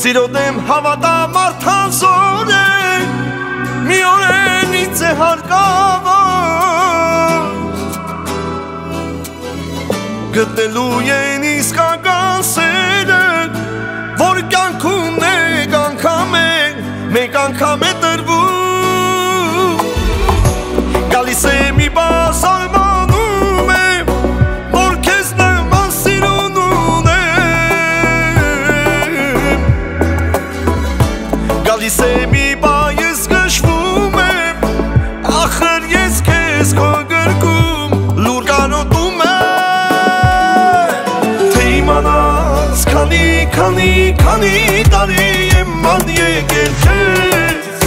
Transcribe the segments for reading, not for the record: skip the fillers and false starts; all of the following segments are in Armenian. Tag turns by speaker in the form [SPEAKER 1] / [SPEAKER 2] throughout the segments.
[SPEAKER 1] Սիրոտ եմ հավատամ արդանսոր է Մի օրեն ինձ է հարկավոր Գտնելու են իսկական սերը Որ կյանքում մեկ անգամ է տրվում Գալիս է մի բաս արմանում է Որ քեզ նման սիրուն ունեմ Գալիս է մի բա ես գշվում եմ Ախր ես քեզ քո գրկում լուր կանոտում եմ Թե իմանաս քանի տարի եմ ման եկել քեզ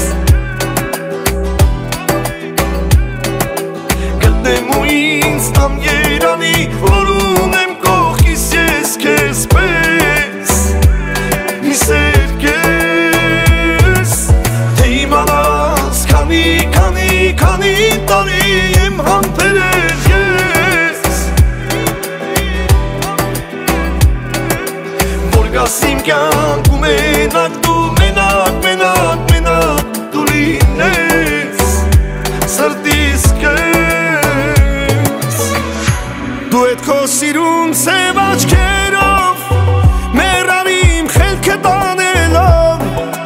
[SPEAKER 1] Գտնեմ ու ինձ տամ երանի Որ ունեմ կողքիս ես քեզ պես Մի սեր կես Թե իմանաս քանի տարի եմ համբերել ես Որ գաս իմ կյանքում մենակ դու մենակ դու լինես Սրտիս կես Դու էդ քո սիրուն սև աչքերով Մեռան իմ խելքը տանելով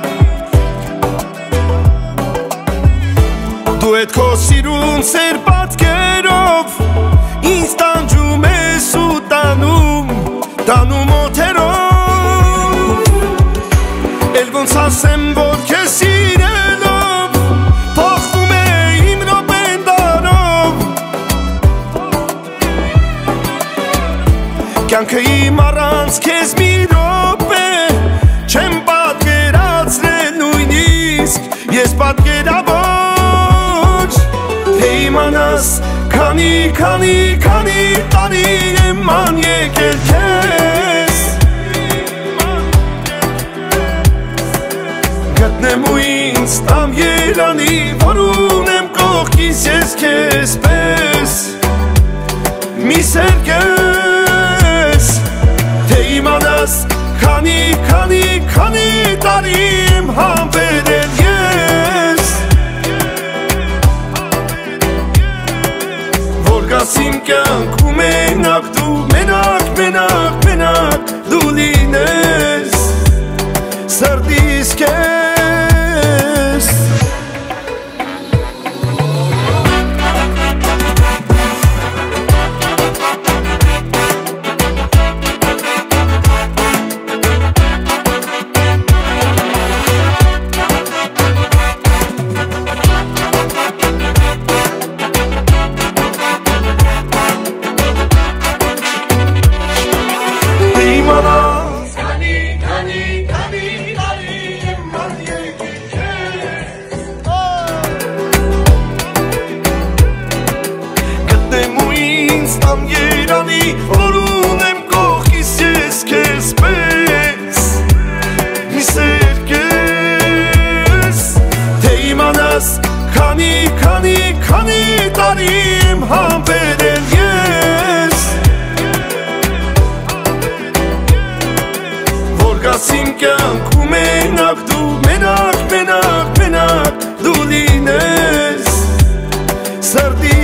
[SPEAKER 1] Դու էդ քո սիրուն սեր պատկերով Ինձ տանջում ես ու տանում օթերով Էլ ոնց ասեմ որ քեզ սիրելով Փոխվում է իմ րոպեն դարով Կյանքը իմ առանց քեզ մի րոպե Չեմ պատկերացրել նույնիսկ ես պատկերավոր Թե իմանաս քանի տարի եմ ման եկել քեզ Գտնեմ ու ինձ տամ երանի Որ ունեմ կողքիս ես քեզ պես Մի սեր կես Թե իմանաս քանի տարի եմ համբերել ես Որ գաս իմ կյանքում մենակ դու մենակ դու լինես Սրտիս կես Ստամ երանի, որ ունեմ կողքիս ես քեզ պես Մի սեր կես Թե իմանաս քանի տարի եմ համբերել ես Որ գաս իմ կյանքում մենակ դու մենակ դու լինես Սրտի